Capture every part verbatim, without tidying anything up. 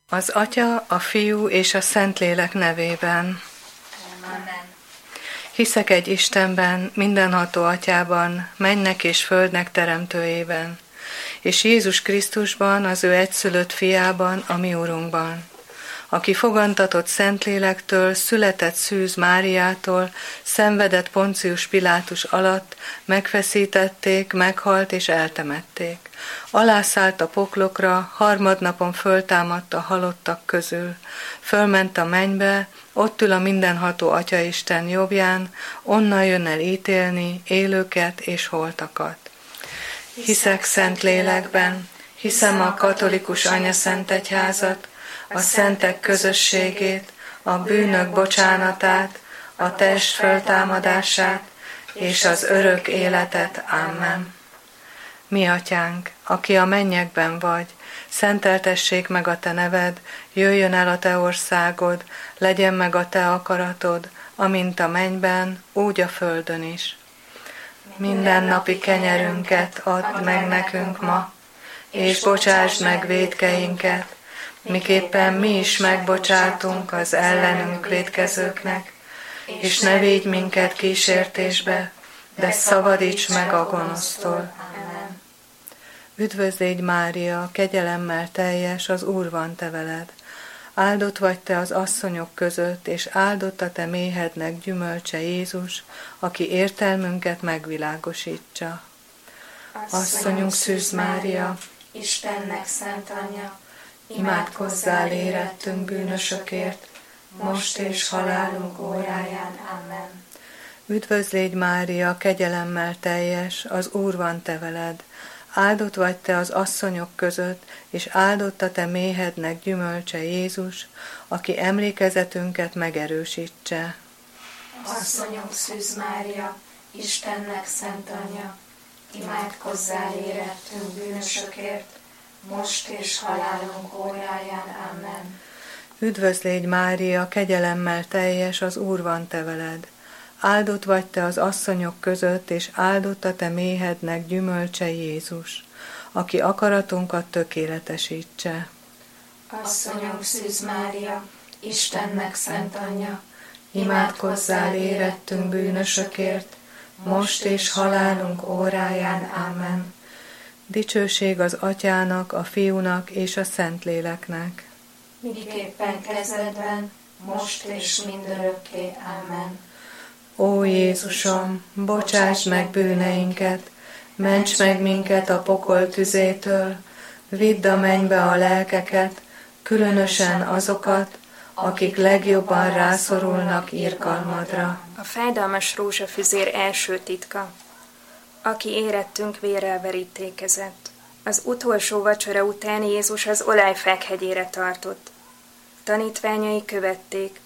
Az Atya, a Fiú és a Szentlélek nevében. Amen. Hiszek egy Istenben, mindenható Atyában, mennek és földnek teremtőjében, és Jézus Krisztusban, az ő egyszülött fiában, a mi Urunkban, aki fogantatott Szentlélektől, született Szűz Máriától, szenvedett Poncius Pilátus alatt, megfeszítették, meghalt és eltemették. Alászállt a poklokra, harmadnapon föltámadt a halottak közül. Fölment a mennybe, ott ül a mindenható Atyaisten jobbján, onnan jön el ítélni élőket és holtakat. Hiszek Szentlélekben, hiszem a katolikus anyaszentegyházat, a szentek közösségét, a bűnök bocsánatát, a test föltámadását és az örök életet. Amen. Mi Atyánk, aki a mennyekben vagy, szenteltessék meg a te neved, jöjjön el a te országod, legyen meg a te akaratod, amint a mennyben, úgy a földön is. Minden napi kenyerünket add meg nekünk ma, és bocsásd meg vétkeinket, miképpen mi is megbocsátunk az ellenünk vétkezőknek, és ne védj minket kísértésbe, de szabadíts meg a gonosztól. Amen. Üdvözlégy Mária, kegyelemmel teljes, az Úr van te veled. Áldott vagy te az asszonyok között, és áldott a te méhednek gyümölcse Jézus, aki értelmünket megvilágosítsa. Asszonyunk Szűz Mária, Istennek szent anyja, imádkozzál érettünk bűnösökért, most és halálunk óráján. Amen. Üdvözlégy Mária, kegyelemmel teljes, az Úr van te veled. Áldott vagy te az asszonyok között, és áldott a te méhednek gyümölcse Jézus, aki emlékezetünket megerősítse. Asszonyunk Szűz Mária, Istennek szent anyja, imádkozzál érettünk bűnösökért, most és halálunk óráján. Amen. Üdvözlégy Mária, kegyelemmel teljes, az Úr van te veled. Áldott vagy te az asszonyok között, és áldott a te méhednek gyümölcse Jézus, aki akaratunkat tökéletesítse. Asszonyunk Szűz Mária, Istennek szent anyja, imádkozzál érettünk bűnösökért, most és halálunk óráján. Amen. Dicsőség az Atyának, a Fiúnak és a Szentléleknek. miképpen kezdetben, most és mindörökké. Amen. Ó Jézusom, bocsáss meg bűneinket, ments meg minket a pokol tüzétől, vidd a mennybe a lelkeket, különösen azokat, akik legjobban rászorulnak irgalmadra. A fájdalmas rózsafüzér első titka. Aki érettünk vérrel verítékezett. Az utolsó vacsora után Jézus az Olajfák hegyére tartott. Tanítványai követték.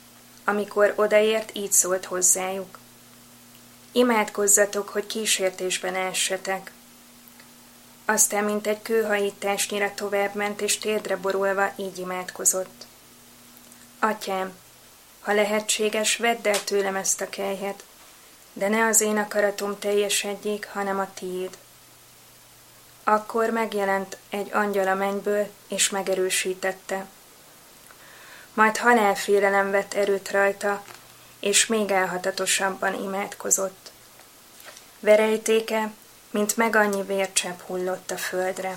Amikor odaért, így szólt hozzájuk. Imádkozzatok, hogy kísértésben essetek. Aztán, mint egy kőhajításnyira továbbment, és térdre borulva így imádkozott. Atyám, ha lehetséges, vedd el tőlem ezt a kelyhet, de ne az én akaratom teljesedjék, hanem a tiéd. Akkor megjelent egy angyal a mennyből, és megerősítette. Majd halálfélelem vett erőt rajta, és még elhatatosabban imádkozott. Verejtéke, mint meg annyi vércsepp hullott a földre.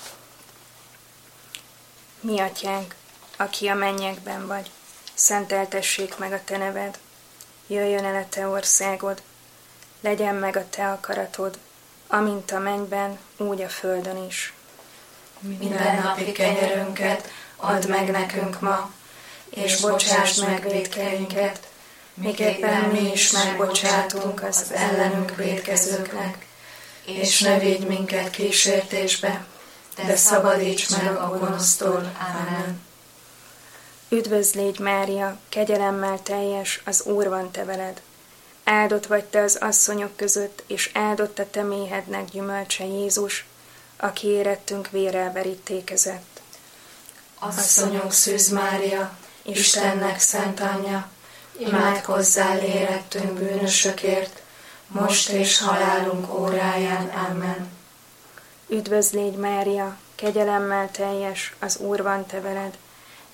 Mi Atyánk, aki a mennyekben vagy, szenteltessék meg a te neved, jöjjön el a te országod, legyen meg a te akaratod, amint a mennyben, úgy a földön is. Minden napi kenyerünket add meg nekünk ma, és bocsásd meg vétkeinket, miképpen mi is megbocsátunk az ellenünk vétkezőknek, és ne védj minket kísértésbe, de szabadíts meg a gonosztól. Amen. Üdvözlégy Mária, kegyelemmel teljes, az Úr van te veled. Áldott vagy te az asszonyok között, és áldott a te méhednek gyümölcse Jézus, aki érettünk vérrel verítékezett. Asszonyunk Szűz Mária, Istennek szent anyja, imádkozzál érettünk bűnösökért, most és halálunk óráján. Amen. Üdvözlégy Mária, kegyelemmel teljes, az Úr van te veled.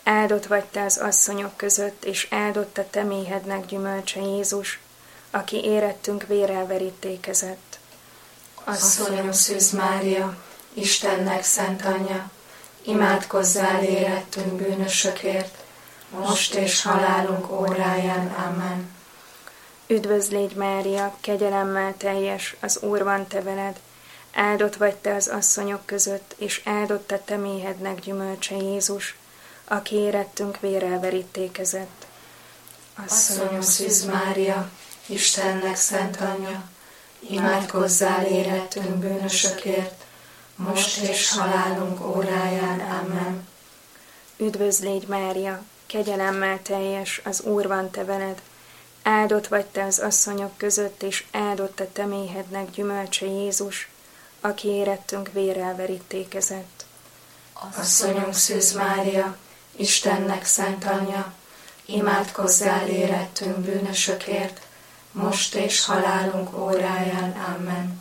áldott vagy te az asszonyok között, és áldott a te méhednek gyümölcse Jézus, aki érettünk vérrel verítékezett. Asszonyom Szűz Mária, Istennek szent anyja, imádkozzál érettünk bűnösökért, most és halálunk óráján. Amen. Üdvözl légy Mária, kegyelemmel teljes, az Úr van te veled, áldott vagy te az asszonyok között, és áldott a te méhednek gyümölcse Jézus, aki érettünk vérrel verítékezett. Asszonyom Szűz Mária, Istennek szent anyja, imádkozzál érettünk bűnösökért, most és halálunk óráján. Amen. Üdvözl légy Mária, kegyelemmel teljes, az Úr van te veled, áldott vagy te az asszonyok között, és áldott a te méhednek gyümölcse Jézus, aki érettünk vérrel verítékezett. Asszonyom Szűz Mária, Istennek szent anyja, imádkozzál érettünk bűnösökért, most és halálunk óráján. Amen.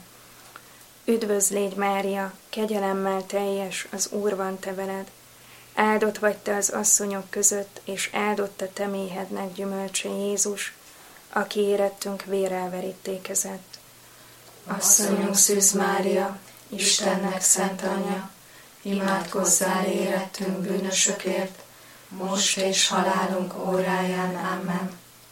Üdvözl légy Mária, kegyelemmel teljes, az Úr van te veled, áldott vagy te az asszonyok között, és áldott a te méhednek gyümölcse Jézus, aki érettünk vérrel verítékezett. Asszonyom Szűz Mária, Istennek szent anyja, imádkozzál érettünk bűnösökért, most és halálunk óráján. Amen.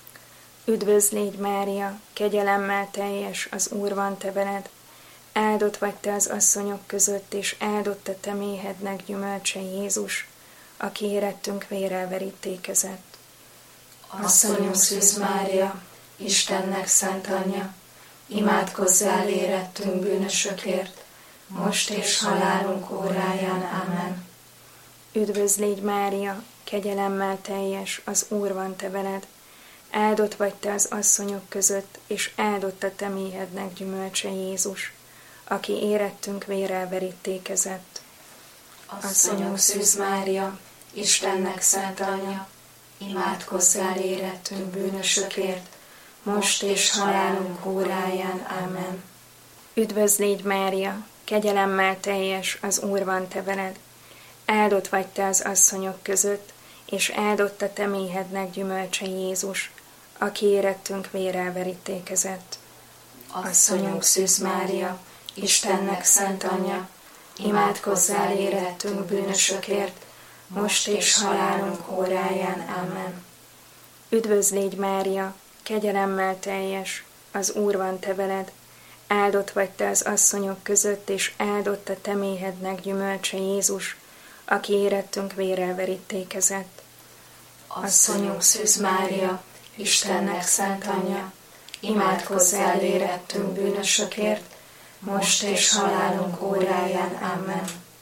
Üdvözl légy Mária, kegyelemmel teljes, az Úr van te veled, áldott vagy te az asszonyok között, és áldott a te méhednek gyümölcse Jézus, aki érettünk vérrel verítékezett. Asszonyom Szűz Mária, Istennek szent anyja, imádkozzál érettünk bűnösökért, most és halálunk óráján. Amen. Üdvözl légy Mária, kegyelemmel teljes, az Úr van te veled, áldott vagy te az asszonyok között, és áldott a te méhednek gyümölcse Jézus, aki érettünk vérrel verítékezett. Asszonyom Szűz Mária, Istennek szent anyja, imádkozzál érettünk bűnösökért, most és halálunk óráján. Amen. Üdvözl légy Mária, kegyelemmel teljes, az Úr van te veled, áldott vagy te az asszonyok között, és áldott a te méhednek gyümölcse Jézus, aki érettünk vérrel verítékezett. Asszonyunk Szűz Mária, Istennek szent anyja, imádkozzál érettünk bűnösökért, most és halálunk óráján. Amen. Üdvözl légy Mária, kegyelemmel teljes, az Úr van te veled, áldott vagy te az asszonyok között, és áldott a te méhednek gyümölcse Jézus, aki érettünk vérrel verítékezett. Asszonyunk Szűz Mária, Istennek szent anyja, imádkozzál érettünk bűnösökért, most és halálunk óráján. Amen.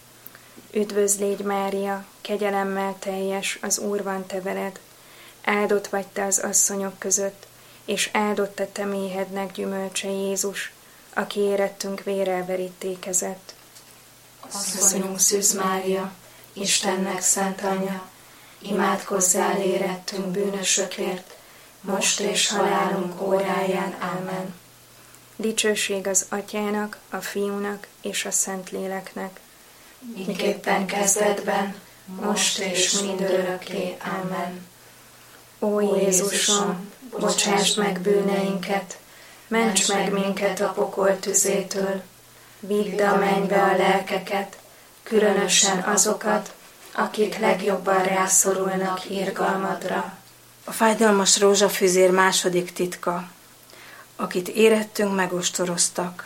Üdvözl légy Mária, kegyelemmel teljes, az Úr van te veled, áldott vagy te az asszonyok között, és áldott a te méhednek gyümölcse Jézus, aki érettünk vérrel verítékezett. Asszonyunk Szűz Mária, Istennek szent anyja, imádkozzál érettünk bűnösökért, most és halálunk óráján. Amen. Dicsőség az Atyának, a Fiúnak és a Szentléleknek, miképpen kezdetben, most és mindörökké. Amen. Ó Jézusom, bocsásd meg bűneinket, ments meg minket a pokol tüzétől, vidd a mennybe a lelkeket, különösen azokat, akik legjobban rászorulnak irgalmadra. A fájdalmas rózsafüzér második titka, akit érettünk megostoroztak.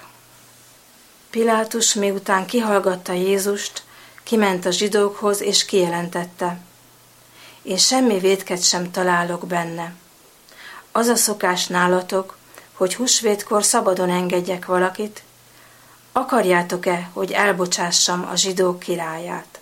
Pilátus miután kihallgatta Jézust, kiment a zsidókhoz és kijelentette: én semmi vétket sem találok benne. Az a szokás nálatok, hogy húsvétkor szabadon engedjek valakit? Akarjátok-e, hogy elbocsássam a zsidók királyát?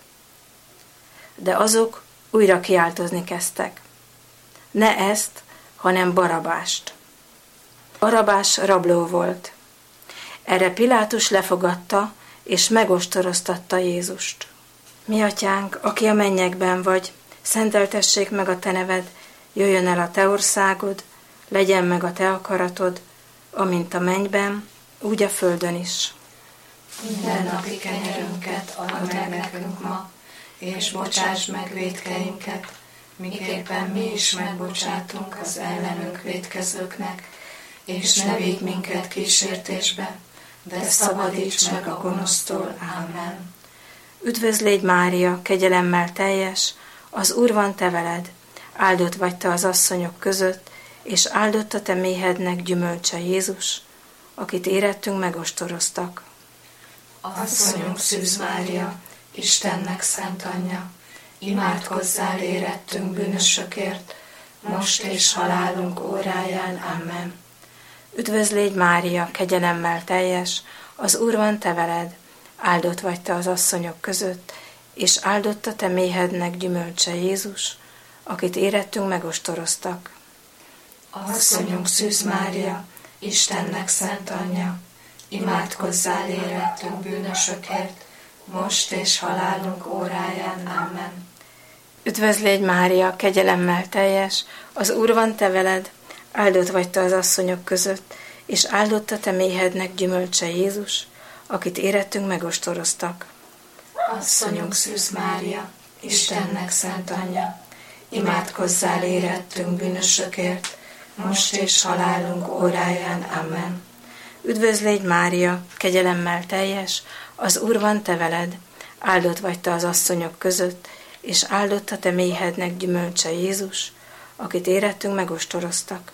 De azok újra kiáltozni kezdtek: ne ezt, hanem Barabást. Barabás rabló volt. Erre Pilátus lefogadta, és megostoroztatta Jézust. Mi atyánk, aki a mennyekben vagy, szenteltessék meg a te neved, jöjjön el a te országod, legyen meg a te akaratod, amint a mennyben, úgy a földön is. Mindennapi kenyerünket add meg nekünk ma, és bocsásd meg vétkeinket, miképpen mi is megbocsátunk az ellenünk vétkezőknek, és ne vigy minket kísértésbe, de szabadíts meg a gonosztól. Amen. Üdvözl légy Mária, kegyelemmel teljes, az Úr van te veled, áldott vagy te az asszonyok között, és áldott a te méhednek gyümölcse Jézus, akit érettünk megostoroztak. Asszonyunk Szűz Mária, Istennek szent anyja, imádkozzál érettünk bűnösökért, most és halálunk óráján. Amen. Üdvözl légy Mária, kegyelemmel teljes, az Úr van te veled, áldott vagy te az asszonyok között, és áldott a te méhednek gyümölcse Jézus, akit érettünk megostoroztak. Asszonyunk Szűz Mária, Istennek szent anyja, imádkozzál érettünk bűnösökért, most és halálunk óráján. Amen. Üdvözl légy Mária, kegyelemmel teljes, az Úr van te veled, áldott vagy te az asszonyok között, és áldott a te méhednek gyümölcse Jézus, akit érettünk megostoroztak. Asszonyunk Szűz Mária, Istennek szent anyja, imádkozzál érettünk bűnösökért, most és halálunk óráján. Amen. Üdvözl légy Mária, kegyelemmel teljes, az Úr van te veled, áldott vagy te az asszonyok között, és áldott a te méhednek gyümölcse Jézus, akit érettünk megostoroztak.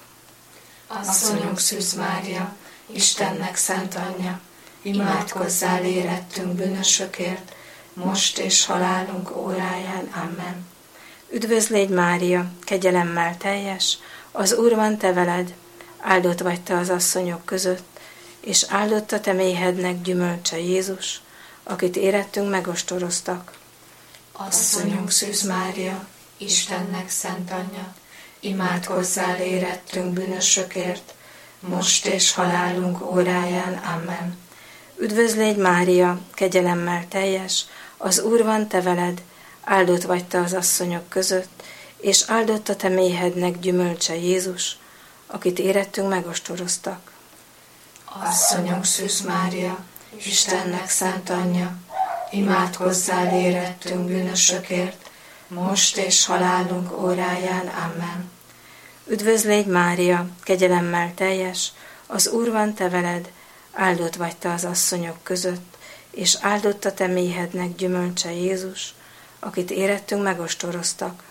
Asszonyunk Szűz Mária, Istennek szent anyja, imádkozzál érettünk bűnösökért, most és halálunk óráján. Amen. Üdvözl légy Mária, kegyelemmel teljes, az Úr van te veled, áldott vagy te az asszonyok között, és áldott a te méhednek gyümölcse Jézus, akit érettünk megostoroztak. Asszonyunk Szűz Mária, Istennek szent anyja, imádkozzál érettünk bűnösökért, most és halálunk óráján. Amen. Üdvözl légy Mária, kegyelemmel teljes, az Úr van te veled, áldott vagy te az asszonyok között, és áldott a te méhednek gyümölcse Jézus, akit érettünk megostoroztak. Asszonyunk Szűz Mária, Istennek szent anyja, imádkozzál érettünk bűnösökért, most és halálunk óráján. Amen. Üdvözl légy Mária, kegyelemmel teljes, az Úr van te veled, áldott vagy te az asszonyok között, és áldott a te méhednek gyümölcse Jézus, akit érettünk megostoroztak.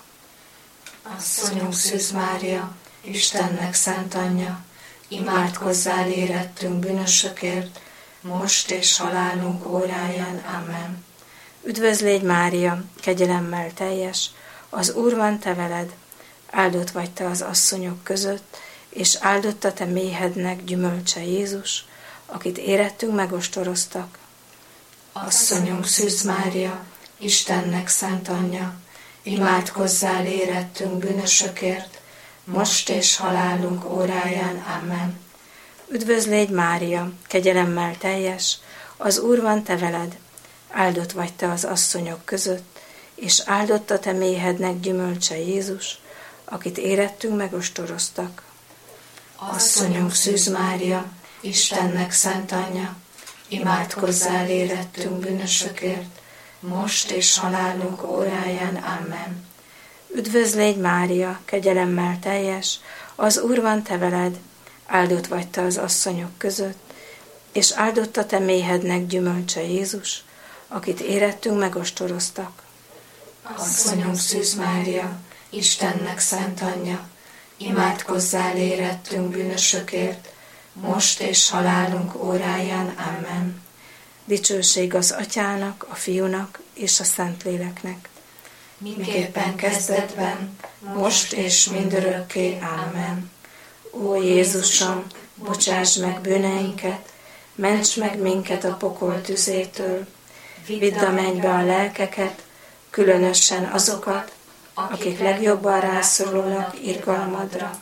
Asszonyunk Szűz Mária, Istennek szent anyja, imádkozzál érettünk bűnösökért, most és halálunk óráján. Amen. Üdvözl légy Mária, kegyelemmel teljes, az Úr van te veled, áldott vagy te az asszonyok között, és áldott a te méhednek gyümölcse Jézus, akit érettünk megostoroztak. Asszonyunk Szűz Mária, Istennek szent anyja, imádkozzál érettünk bűnösökért, most és halálunk óráján. Amen. Üdvözl légy Mária, kegyelemmel teljes, az Úr van te veled, áldott vagy te az asszonyok között, és áldott a te méhednek gyümölcse Jézus, akit érettünk megostoroztak. Asszonyunk Szűz Mária, Istennek szent anyja, imádkozzál érettünk bűnösökért, most és halálunk óráján. Amen. Üdvözl légy Mária, kegyelemmel teljes, az Úr van te veled, áldott vagy te az asszonyok között, és áldott a te méhednek gyümölcse Jézus, akit érettünk megostoroztak. Asszonyunk Szűz Mária, Istennek szent anyja, imádkozzál érettünk bűnösökért, most és halálunk óráján. Amen. Dicsőség az Atyának, a Fiúnak és a Szentléleknek, miképpen kezdetben, most és mindörökké. Amen. Ó Jézusom, bocsáss meg bűneinket, ments meg minket a pokol tüzétől, vidd a mennybe a lelkeket, különösen azokat, akik legjobban rászorulnak irgalmadra.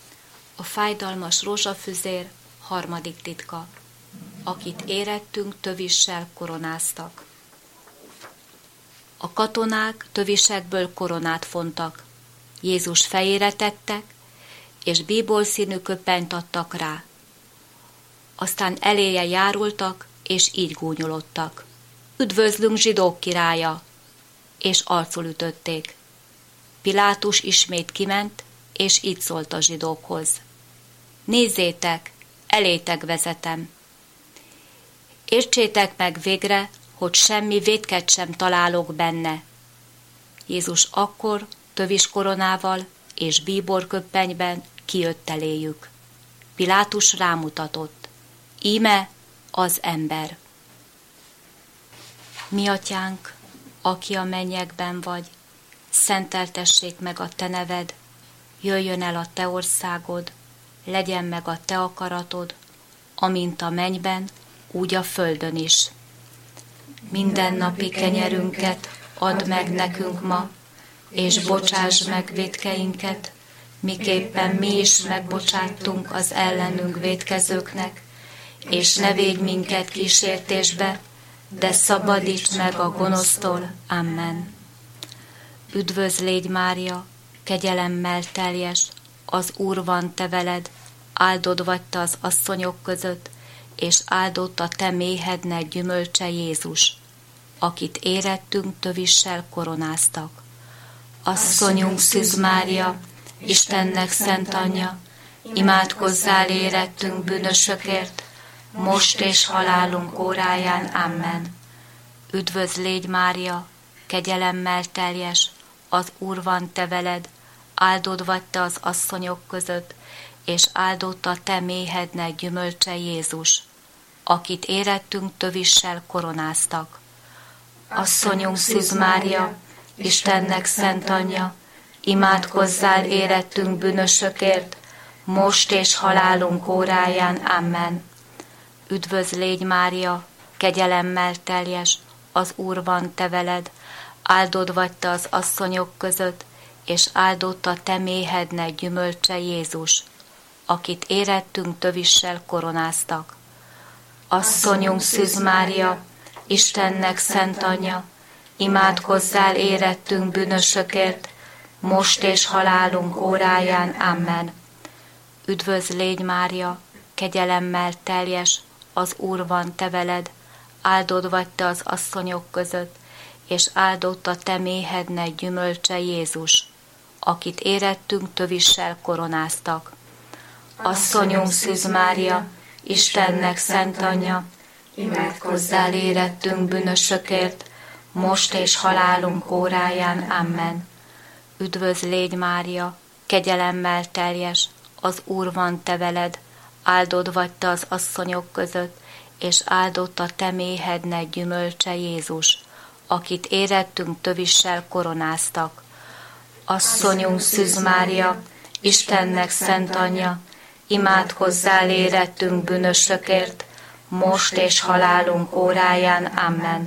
A fájdalmas rózsafüzér harmadik titka, akit érettünk tövissel koronáztak. A katonák tövisekből koronát fontak, Jézus fejére tettek, és bíbolszínű köpenyt adtak rá. Aztán eléje járultak, és így gúnyolodtak. Üdvözlünk, zsidók királya! És arcul ütötték. Pilátus ismét kiment, és így szólt a zsidókhoz. Nézzétek, elétek vezetem. Értsétek meg végre, hogy semmi vétket sem találok benne. Jézus akkor tövis koronával és bíborköppenyben kijött eléjük. Pilátus rámutatott. Íme az ember. Mi atyánk, aki a mennyekben vagy, szenteltessék meg a te neved, jöjjön el a te országod, legyen meg a te akaratod, amint a mennyben, úgy a földön is. Mindennapi kenyerünket add meg nekünk ma, és bocsásd meg vétkeinket, miképpen mi is megbocsáttunk az ellenünk vétkezőknek, és ne védj minket kísértésbe, de szabadíts meg a gonosztól. Amen. Üdvözl légy, Mária, kegyelemmel teljes, az Úr van te veled, áldott vagy te az asszonyok között, és áldott a te méhednek gyümölcse Jézus, akit érettünk tövissel koronáztak. Asszonyunk Szűz Mária, Istennek szent anyja, imádkozzál érettünk bűnösökért, most és halálunk óráján. Amen. Üdvözl légy, Mária, kegyelemmel teljes, az Úr van te veled, áldott vagy te az asszonyok között, és áldott a te méhednek gyümölcse Jézus, akit érettünk tövissel koronáztak. Asszonyunk Szűz Mária, Istennek szent anyja, imádkozzál érettünk bűnösökért, most és halálunk óráján. Amen. Üdvözl légy, Mária, kegyelemmel teljes, az Úr van te veled, áldott vagy te az asszonyok között, és áldott a te méhednek gyümölcse Jézus, akit érettünk tövissel koronáztak. Asszonyunk Szűz Mária, Istennek szent anyja, imádkozzál érettünk bűnösökért, most és halálunk óráján. Amen. Üdvözl légy, Mária, kegyelemmel teljes, az Úr van te veled, áldott vagy te az asszonyok között, és áldott a te méhednek gyümölcse Jézus, akit érettünk tövissel koronáztak. Asszonyunk Szűz Mária, Istennek szent anyja, imádkozzál érettünk bűnösökért, most és halálunk óráján. Amen. Üdvözl légy, Mária, kegyelemmel teljes, az Úr van te veled, áldott vagy te az asszonyok között, és áldott a te méhednek gyümölcse Jézus, akit érettünk tövissel koronáztak. Asszonyunk Szűz Mária, Istennek szent anyja, imádkozzál érettünk bűnösökért, most és halálunk óráján. Amen.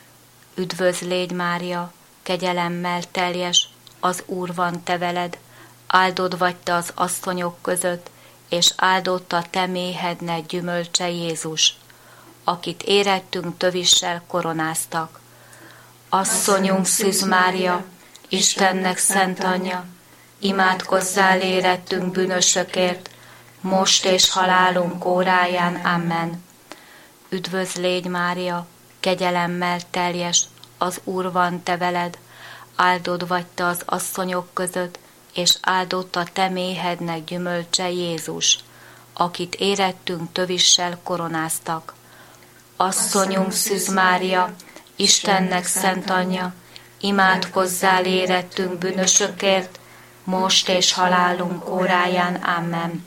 Üdvözl légy, Mária, kegyelemmel teljes, az Úr van te veled, áldott vagy te az asszonyok között, és áldott a te méhednek gyümölcse Jézus, akit érettünk tövissel koronáztak. Asszonyunk Szűz Mária, Istennek szent anyja, imádkozzál érettünk bűnösökért, most és halálunk óráján. Amen. Üdvözl légy, Mária, kegyelemmel teljes, az Úr van te veled, áldott vagy te az asszonyok között, és áldott a te méhednek gyümölcse Jézus, akit érettünk tövissel koronáztak. Asszonyunk Szűz Mária, Istennek szent anyja, imádkozzál érettünk bűnösökért, most és halálunk óráján. Amen.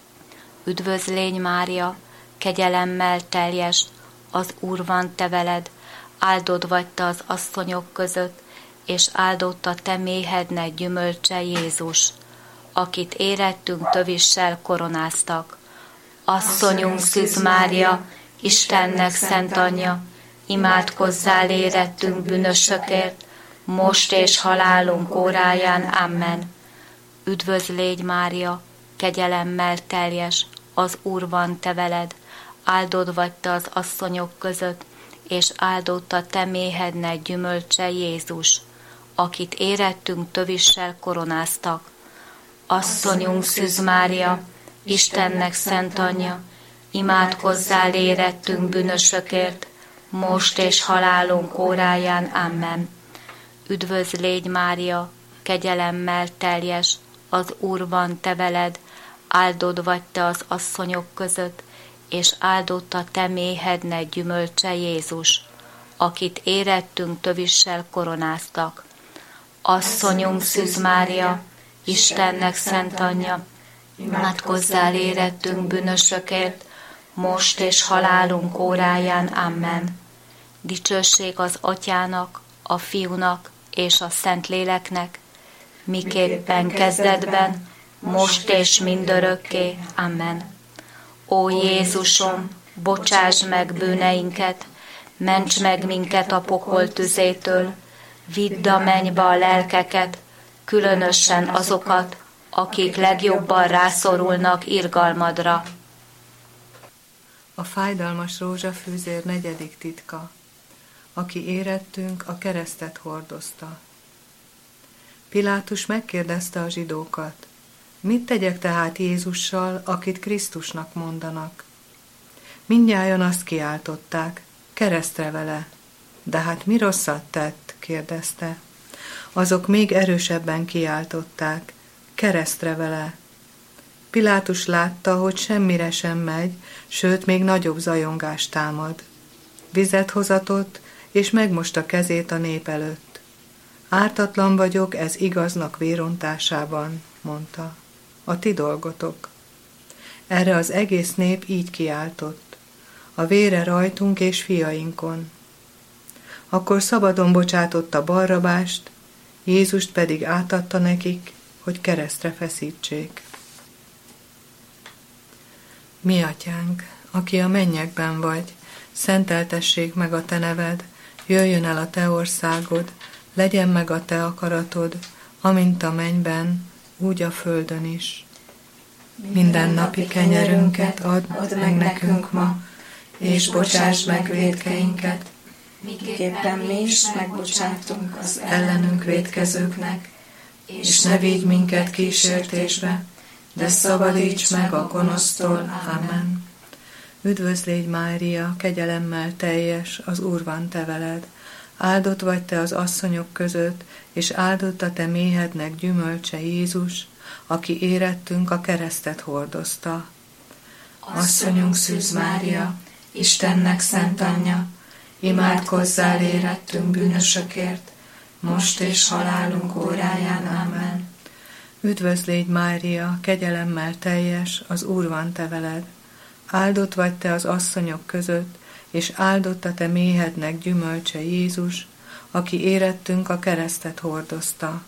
Üdvözl légy, Mária, kegyelemmel teljes, az Úr van te veled, áldott vagy te az asszonyok között, és áldott a te méhednek gyümölcse Jézus, akit érettünk tövissel koronáztak. Asszonyunk Szűz Mária, Istennek szent anyja, imádkozzál érettünk bűnösökért, most és halálunk óráján. Amen. Üdvözl légy, Mária, kegyelemmel teljes, az Úr van te veled, áldott vagy te az asszonyok között, és áldott a te méhednek gyümölcse Jézus, akit érettünk tövissel koronáztak. Asszonyunk Szűz Mária, Istennek szent anyja, imádkozzál érettünk bűnösökért, most és halálunk óráján. Amen. Üdvözl légy, Mária, kegyelemmel teljes, az Úr van te veled, áldott vagy te az asszonyok között, és áldott a te méhednek gyümölcse Jézus, akit érettünk tövissel koronáztak. Asszonyunk Szűz Mária, Istennek szent anyja, imádkozzál érettünk bűnösökért, most és halálunk óráján. Amen. Dicsőség az Atyának, a Fiúnak és a Szentléleknek, miképpen kezdetben, most és mindörökké. Amen. Ó Jézusom, bocsáss meg bűneinket, ments meg minket a pokol tüzétől, vidd a mennybe a lelkeket, különösen azokat, akik legjobban rászorulnak irgalmadra. A fájdalmas rózsafűzér negyedik titka. Aki érettünk, a keresztet hordozta. Pilátus megkérdezte a zsidókat, mit tegyek tehát Jézussal, akit Krisztusnak mondanak? Mindnyájan azt kiáltották, keresztre vele. De hát mi rosszat tett? Kérdezte. Azok még erősebben kiáltották, keresztre vele. Pilátus látta, hogy semmire sem megy, sőt, még nagyobb zajongás támad. Vizet hozatott, és megmosta kezét a nép előtt. Ártatlan vagyok, ez igaznak vérontásában, mondta. A ti dolgotok. Erre az egész nép így kiáltott. A vére rajtunk és fiainkon. Akkor szabadon bocsátotta Barrabást, Jézust pedig átadta nekik, hogy keresztre feszítsék. Mi atyánk, aki a mennyekben vagy, szenteltessék meg a te neved, jöjjön el a te országod, legyen meg a te akaratod, amint a mennyben, úgy a földön is. Minden napi kenyerünket add, add meg nekünk ma, és bocsáss meg vétkeinket, miképpen mi is megbocsátunk az ellenünk vétkezőknek, és ne vigy minket kísértésbe, de szabadíts meg a gonosztól. Amen. Üdvözl légy, Mária, kegyelemmel teljes, az Úr van te veled. Áldott vagy te az asszonyok között, és áldott a te méhednek gyümölcse Jézus, aki érettünk a keresztet hordozta. Asszonyunk Szűz Mária, Istennek szent anyja, imádkozzál érettünk bűnösökért, most és halálunk óráján. Amen. Üdvözl légy, Mária, kegyelemmel teljes, az Úr van te veled. Áldott vagy te az asszonyok között, és áldott a te méhednek gyümölcse Jézus, aki érettünk a keresztet hordozta.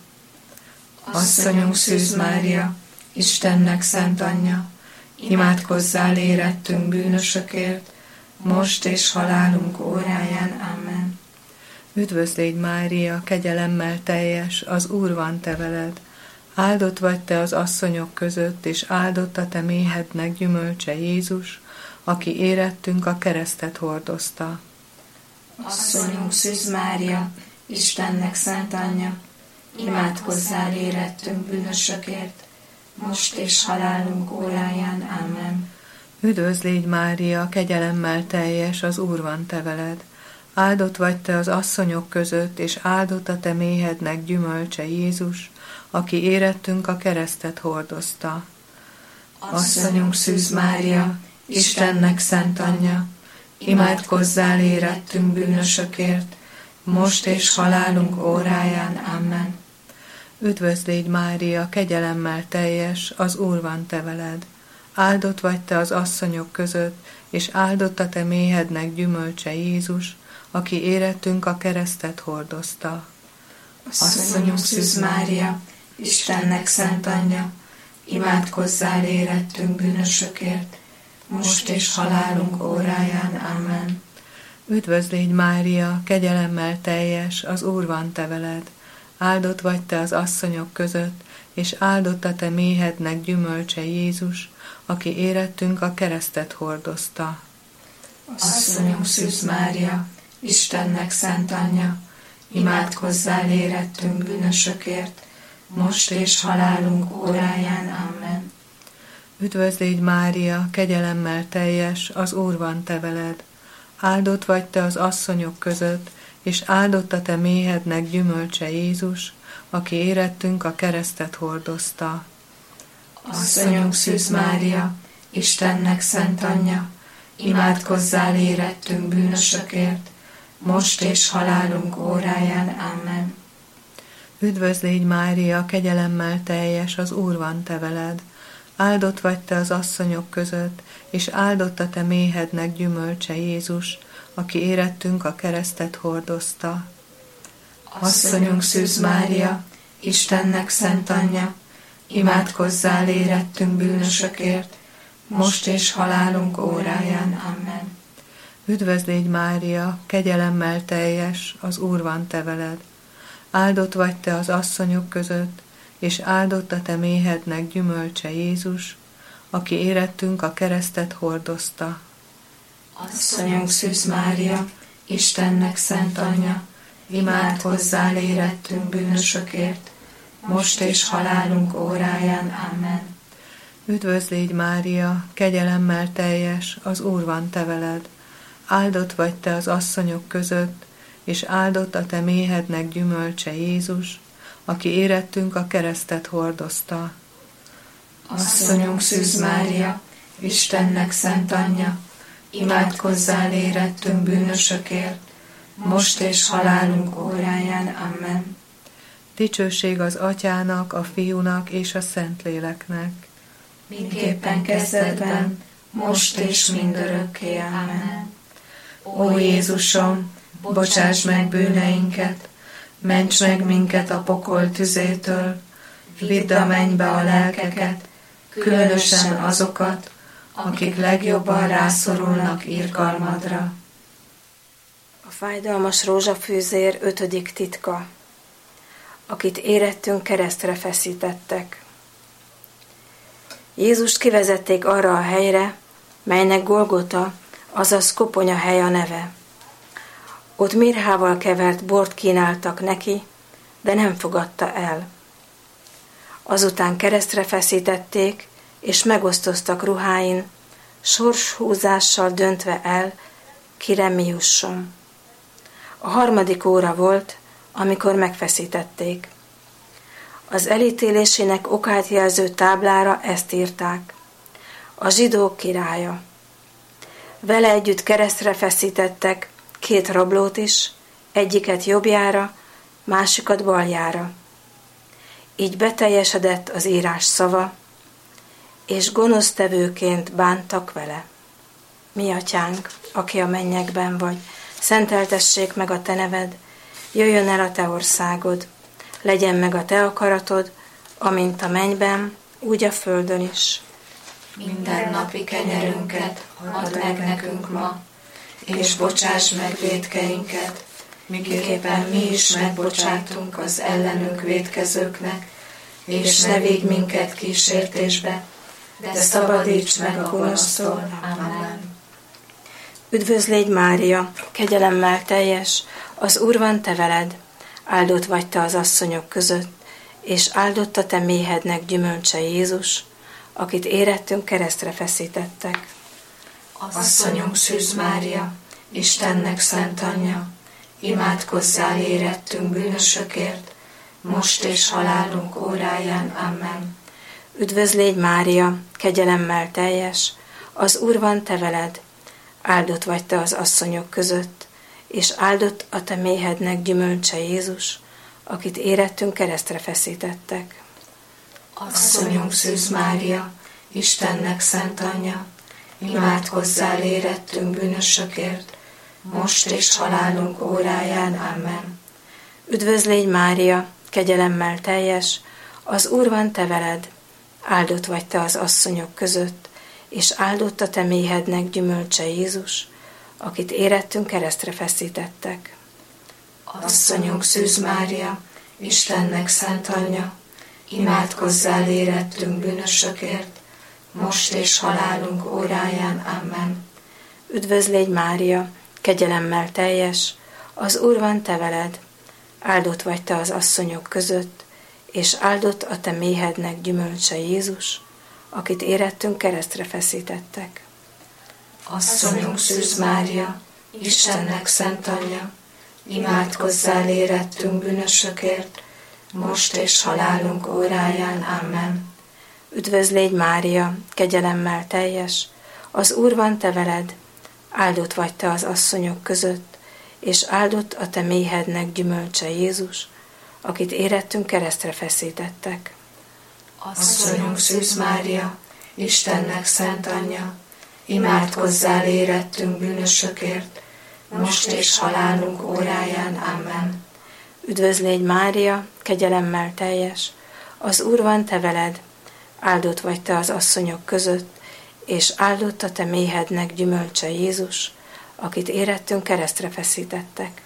Asszonyunk Szűz Mária, Istennek szent anyja, imádkozzál érettünk bűnösökért, most és halálunk óráján. Amen. Üdvözl légy, Mária, kegyelemmel teljes, az Úr van te veled. Áldott vagy te az asszonyok között, és áldott a te méhednek gyümölcse Jézus, aki érettünk a keresztet hordozta. Asszonyunk Szűz Mária, Istennek szent anyja, imádkozzál érettünk bűnösökért, most és halálunk óráján. Amen. Üdvözl légy, Mária, kegyelemmel teljes, az Úr van te veled. Áldott vagy te az asszonyok között, és áldott a te méhednek gyümölcse Jézus, aki érettünk a keresztet hordozta. Asszonyunk Szűz Mária, Istennek szent anyja, imádkozzál érettünk bűnösökért, most és halálunk óráján. Amen. Üdvözl légy, Mária, kegyelemmel teljes, az Úr van te veled. Áldott vagy te az asszonyok között, és áldott a te méhednek gyümölcse Jézus, aki érettünk a keresztet hordozta. Asszonyunk Szűz Mária, Istennek szent anyja, imádkozzál érettünk bűnösökért, most és halálunk óráján. Amen. Üdvözl légy, Mária, kegyelemmel teljes, az Úr van te veled. Áldott vagy te az asszonyok között, és áldott a te méhednek gyümölcse Jézus, aki érettünk a keresztet hordozta. Asszonyunk Szűz Mária, Istennek szent anyja, imádkozzál érettünk bűnösökért, most és halálunk óráján. Amen. Üdvözl légy, Mária, kegyelemmel teljes, az Úr van te veled. Áldott vagy te az asszonyok között, és áldott a te méhednek gyümölcse Jézus, aki érettünk a keresztet hordozta. Asszonyunk Szűz Mária, Istennek szent anyja, imádkozzál érettünk bűnösökért, most és halálunk óráján. Amen. Üdvözl légy Mária, kegyelemmel teljes, az Úr van te veled. Áldott vagy te az asszonyok között, és áldott a te méhednek gyümölcse Jézus, aki érettünk a keresztet hordozta. Asszonyunk Szűz Mária, Istennek szent anyja, imádkozzál érettünk bűnösökért, most és halálunk óráján. Amen. Üdvözl légy Mária, kegyelemmel teljes, az Úr van te veled. Áldott vagy te az asszonyok között, és áldott a te méhednek gyümölcse Jézus, aki érettünk a keresztet hordozta. Asszonyunk Szűz Mária, Istennek szent anyja, imádkozzál érettünk bűnösökért, most és halálunk óráján. Amen. Üdvözl légy Mária, kegyelemmel teljes, az Úr van te veled. Áldott vagy te az asszonyok között, és áldott a te méhednek gyümölcse Jézus, aki érettünk a keresztet hordozta. Asszonyunk Szűz Mária, Istennek szent anyja, imádkozzál érettünk bűnösökért, most és halálunk óráján. Amen. Dicsőség az Atyának, a Fiúnak és a Szentléleknek. Mindképpen kezdetben, most és mindörökké. Amen. Ó Jézusom, bocsáss meg bűneinket, ments meg minket a pokol tüzétől, vidd a mennybe a lelkeket, különösen azokat, akik legjobban rászorulnak irgalmadra. A fájdalmas rózsafűzér ötödik titka, akit érettünk keresztre feszítettek. Jézust kivezették arra a helyre, melynek Golgota, azaz koponya hely a neve. Ott mirhával kevert bort kínáltak neki, de nem fogadta el. Azután keresztre feszítették, és megosztoztak ruháin, sorshúzással döntve el, kire mi jusson. A harmadik óra volt, amikor megfeszítették. Az elítélésének okát jelző táblára ezt írták: a zsidók királya. Vele együtt keresztre feszítettek két rablót is, egyiket jobbjára, másikat baljára. Így beteljesedett az írás szava, és gonosztevőként bántak vele. Mi atyánk, aki a mennyekben vagy, szenteltessék meg a te neved, jöjjön el a te országod, legyen meg a te akaratod, amint a mennyben, úgy a földön is. Minden napi kenyerünket add meg nekünk ma, és bocsáss meg vétkeinket, miképpen mi is megbocsátunk az ellenünk vétkezőknek, és ne vigy minket kísértésbe, de szabadíts meg a gonosztól. Amen. Üdvözl légy Mária, kegyelemmel teljes, az Úr van te veled, áldott vagy te az asszonyok között, és áldott a te méhednek gyümölcse Jézus, akit érettünk keresztre feszítettek. Asszonyunk Szűz Mária, Istennek szent anyja, imádkozzál érettünk bűnösökért, most és halálunk óráján. Amen. Üdvözl légy Mária, kegyelemmel teljes, az Úr van te veled, áldott vagy te az asszonyok között, és áldott a te méhednek gyümölcse Jézus, akit érettünk keresztre feszítettek. Asszonyunk Szűz Mária, Istennek szent anyja, imádkozzál érettünk bűnösökért, most és halálunk óráján. Amen. Üdvözl légy Mária, kegyelemmel teljes, az Úr van te veled, áldott vagy te az asszonyok között, és áldott a te méhednek gyümölcse Jézus, akit érettünk keresztre feszítettek. Asszonyunk Szűz Mária, Istennek szent anyja, imádkozzál érettünk bűnösökért, most és halálunk óráján. Amen. Üdvözl légy Mária, kegyelemmel teljes, az Úr van te veled, áldott vagy te az asszonyok között, és áldott a te méhednek gyümölcse Jézus, akit érettünk keresztre feszítettek. Asszonyunk Szűz Mária, Istennek szent anyja, imádkozzál érettünk bűnösökért, most és halálunk óráján. Amen. Üdvözl légy Mária, kegyelemmel teljes, az Úr van te veled, áldott vagy te az asszonyok között, és áldott a te méhednek gyümölcse Jézus, akit érettünk keresztre feszítettek. Asszonyunk Szűz Mária, Istennek szent anyja, imádkozzál érettünk bűnösökért, most és halálunk óráján. Amen. Üdvözl légy Mária, kegyelemmel teljes, az Úr van te veled, áldott vagy te az asszonyok között, és áldott a te méhednek gyümölcse Jézus, akit érettünk keresztre feszítettek.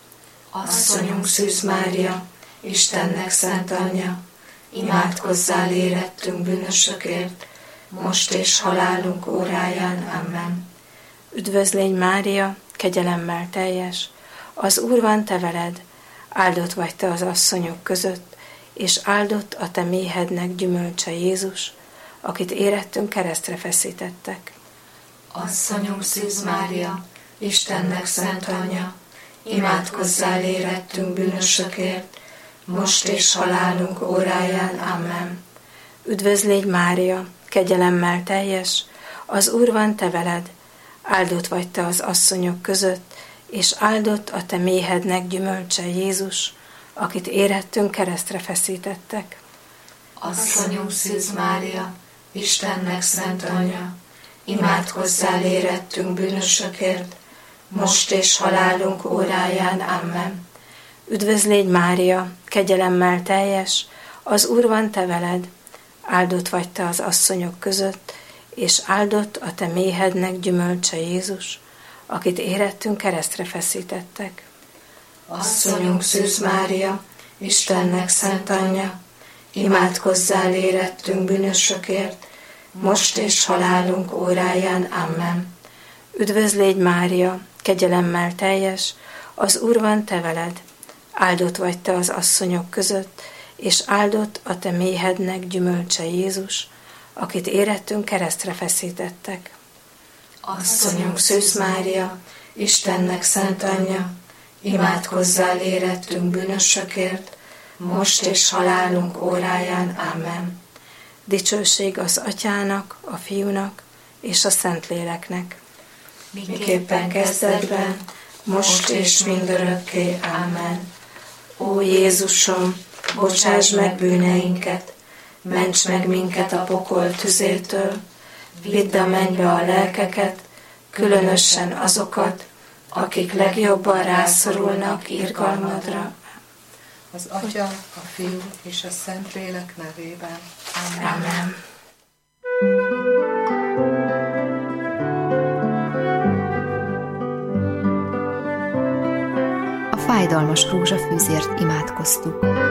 Asszonyunk Szűz Mária, Istennek szent anyja, imádkozzál érettünk bűnösökért, most és halálunk óráján. Amen. Üdvözl légy Mária, kegyelemmel teljes, az Úr van te veled, áldott vagy te az asszonyok között, és áldott a te méhednek gyümölcse Jézus, akit érettünk keresztre feszítettek. Asszonyunk Szűz Mária, Istennek szent anyja, imádkozzál érettünk bűnösökért, most és halálunk óráján. Amen. Üdvözl légy Mária, kegyelemmel teljes, az Úr van te veled, áldott vagy te az asszonyok között, és áldott a te méhednek gyümölcse Jézus, akit érettünk keresztre feszítettek. Asszonyunk Szűz Mária, Istennek szent anyja, imádkozzál érettünk bűnösökért, most és halálunk óráján. Amen. Üdvözl légy Mária, kegyelemmel teljes, az Úr van te veled, áldott vagy te az asszonyok között, és áldott a te méhednek gyümölcse Jézus, akit érettünk keresztre feszítettek. Asszonyunk Szűz Mária, Istennek szent anyja, imádkozzál érettünk bűnösökért, most és halálunk óráján. Amen. Üdvözl légy Mária, kegyelemmel teljes, az Úr van te veled, áldott vagy te az asszonyok között, és áldott a te méhednek gyümölcse Jézus, akit érettünk keresztre feszítettek. Asszonyunk Szűz Mária, Istennek szent anyja, imádkozzál érettünk bűnösökért, most és halálunk óráján. Amen. Dicsőség az Atyának, a Fiúnak és a Szentléleknek. Miképpen kezdetben, most és mindörökké. Amen. Ó Jézusom, bocsáss meg bűneinket, ments meg minket a pokol tüzétől, vidd a mennybe a lelkeket, különösen azokat, akik legjobban rászorulnak irgalmadra. Az Atya, a Fiú és a Szentlélek nevében. Amen. Amen. A fájdalmas rózsafűzért imádkoztuk.